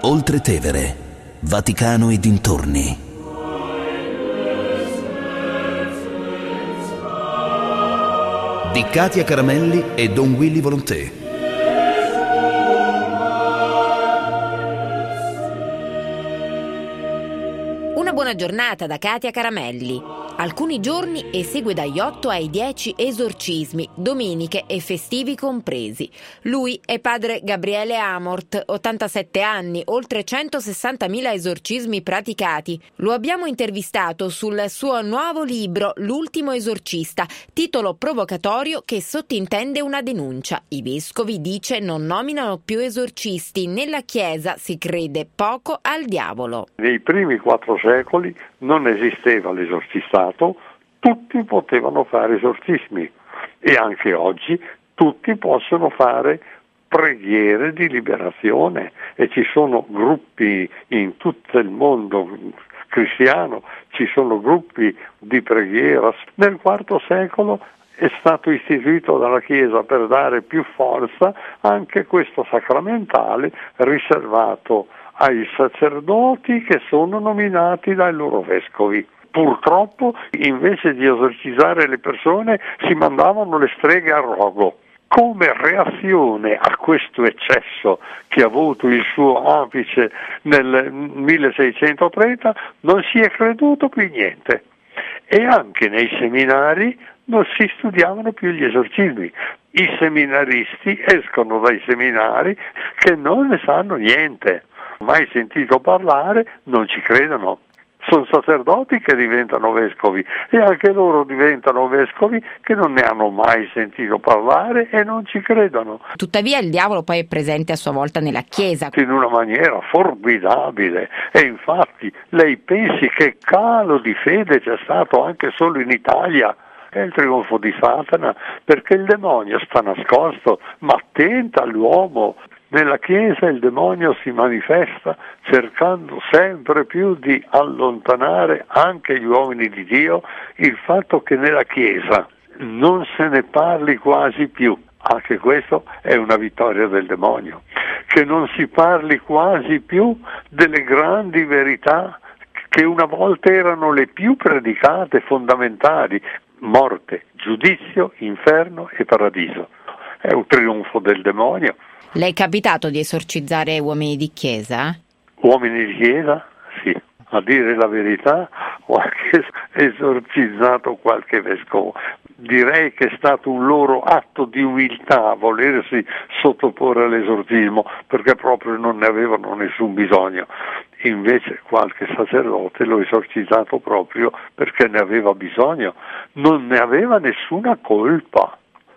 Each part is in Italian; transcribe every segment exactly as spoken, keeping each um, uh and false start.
Oltre Tevere, Vaticano e dintorni. Di Katia Caramelli e Don Willy Volonté. Una buona giornata da Katia Caramelli. Alcuni giorni esegue dagli otto ai dieci esorcismi, domeniche e festivi compresi. Lui è padre Gabriele Amort, ottantasette anni, oltre centosessantamila esorcismi praticati. Lo abbiamo intervistato sul suo nuovo libro L'ultimo esorcista, titolo provocatorio che sottintende una denuncia. I vescovi, dice, non nominano più esorcisti. Nella Chiesa si crede poco al diavolo. Nei primi quattro secoli non esisteva l'esorcistato, tutti potevano fare esorcismi e anche oggi tutti possono fare preghiere di liberazione e ci sono gruppi in tutto il mondo cristiano, ci sono gruppi di preghiera. Nel quarto secolo è stato istituito dalla Chiesa per dare più forza anche questo sacramentale riservato ai sacerdoti che sono nominati dai loro vescovi. Purtroppo invece di esorcizzare le persone si mandavano le streghe a rogo. Come reazione a questo eccesso che ha avuto il suo apice nel milleseicentotrenta non si è creduto più niente e anche nei seminari non si studiavano più gli esorcismi. I seminaristi escono dai seminari che non ne sanno niente, mai sentito parlare, non ci credono. Sono sacerdoti che diventano vescovi e anche loro diventano vescovi che non ne hanno mai sentito parlare e non ci credono. Tuttavia il diavolo poi è presente a sua volta nella Chiesa. In una maniera formidabile e infatti lei pensi che calo di fede c'è stato anche solo in Italia. È il trionfo di Satana perché il demonio sta nascosto ma tenta l'uomo. Nella Chiesa il demonio si manifesta cercando sempre più di allontanare anche gli uomini di Dio. Il fatto che nella Chiesa non se ne parli quasi più, anche questo è una vittoria del demonio. Che non si parli quasi più delle grandi verità che una volta erano le più predicate, fondamentali: morte, giudizio, inferno e paradiso. È un trionfo del demonio. Le è capitato di esorcizzare uomini di Chiesa? Uomini di Chiesa? Sì. A dire la verità, ho anche esorcizzato qualche vescovo. Direi che è stato un loro atto di umiltà volersi sottoporre all'esorcismo, perché proprio non ne avevano nessun bisogno. Invece qualche sacerdote l'ho esorcizzato proprio perché ne aveva bisogno, non ne aveva nessuna colpa.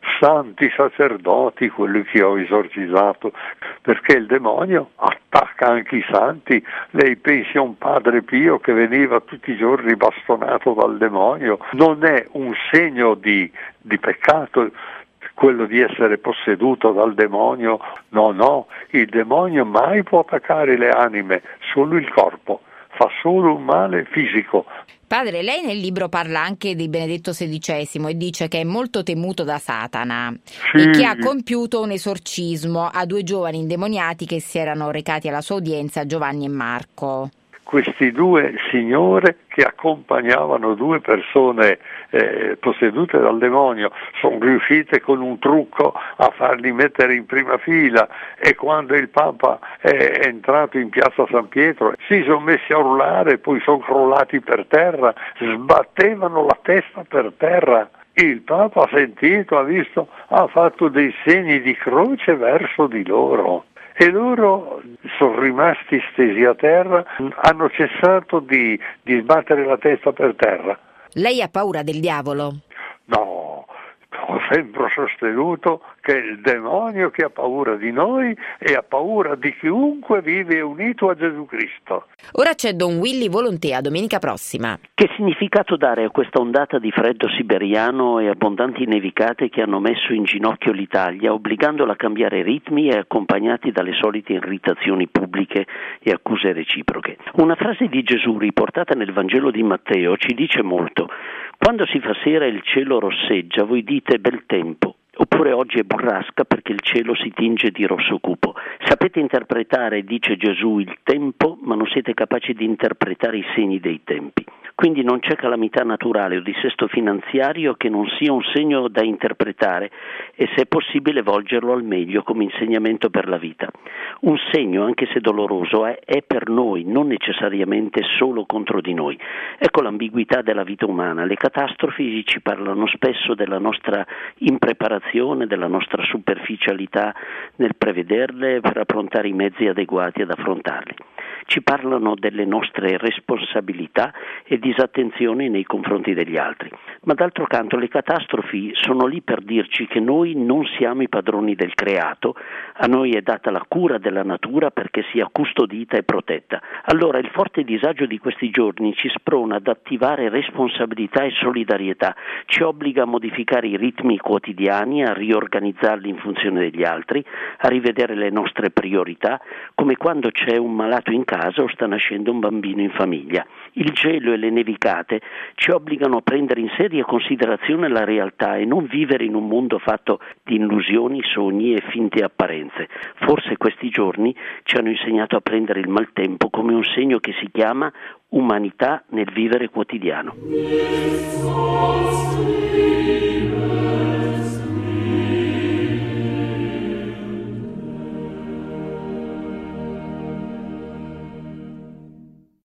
Santi sacerdoti, quelli che ho esorcizzato, perché il demonio attacca anche i santi. Lei pensi a un padre Pio che veniva tutti i giorni bastonato dal demonio, non è un segno di, di peccato quello di essere posseduto dal demonio? No, no, il demonio mai può attaccare le anime, solo il corpo, fa solo un male fisico. Padre, lei nel libro parla anche di Benedetto sedicesimo e dice che è molto temuto da Satana, sì, e che ha compiuto un esorcismo a due giovani indemoniati che si erano recati alla sua udienza, Giovanni e Marco. Questi due signore che accompagnavano due persone eh, possedute dal demonio sono riuscite con un trucco a farli mettere in prima fila e quando il Papa è entrato in piazza San Pietro si sono messi a urlare, poi sono crollati per terra, sbattevano la testa per terra. Il Papa ha sentito, ha visto, ha fatto dei segni di croce verso di loro. E loro sono rimasti stesi a terra, hanno cessato di, di sbattere la testa per terra. Lei ha paura del diavolo? No, ho sempre sostenuto che è il demonio che ha paura di noi e ha paura di chiunque vive unito a Gesù Cristo. Ora c'è Don Willy Volonté, a domenica prossima. Che significato dare a questa ondata di freddo siberiano e abbondanti nevicate che hanno messo in ginocchio l'Italia, obbligandola a cambiare ritmi e accompagnati dalle solite irritazioni pubbliche e accuse reciproche? Una frase di Gesù riportata nel Vangelo di Matteo ci dice molto. Quando si fa sera e il cielo rosseggia, voi dite bel tempo. Oppure oggi è burrasca perché il cielo si tinge di rosso cupo. Sapete interpretare, dice Gesù, il tempo, ma non siete capaci di interpretare i segni dei tempi. Quindi non c'è calamità naturale o dissesto finanziario che non sia un segno da interpretare e, se è possibile, volgerlo al meglio come insegnamento per la vita. Un segno, anche se doloroso, è, è per noi, non necessariamente solo contro di noi. Ecco l'ambiguità della vita umana. Le catastrofi ci parlano spesso della nostra impreparazione, della nostra superficialità nel prevederle per approntare i mezzi adeguati ad affrontarli. Ci parlano delle nostre responsabilità e disattenzioni nei confronti degli altri. Ma d'altro canto le catastrofi sono lì per dirci che noi non siamo i padroni del creato, a noi è data la cura della natura perché sia custodita e protetta. Allora il forte disagio di questi giorni ci sprona ad attivare responsabilità e solidarietà, ci obbliga a modificare i ritmi quotidiani, a riorganizzarli in funzione degli altri, a rivedere le nostre priorità, come quando c'è un malato in casa o sta nascendo un bambino in famiglia. Il gelo e le nevicate ci obbligano a prendere in seria considerazione la realtà e non vivere in un mondo fatto di illusioni, sogni e finte apparenze. Forse questi giorni ci hanno insegnato a prendere il maltempo come un segno che si chiama umanità nel vivere quotidiano.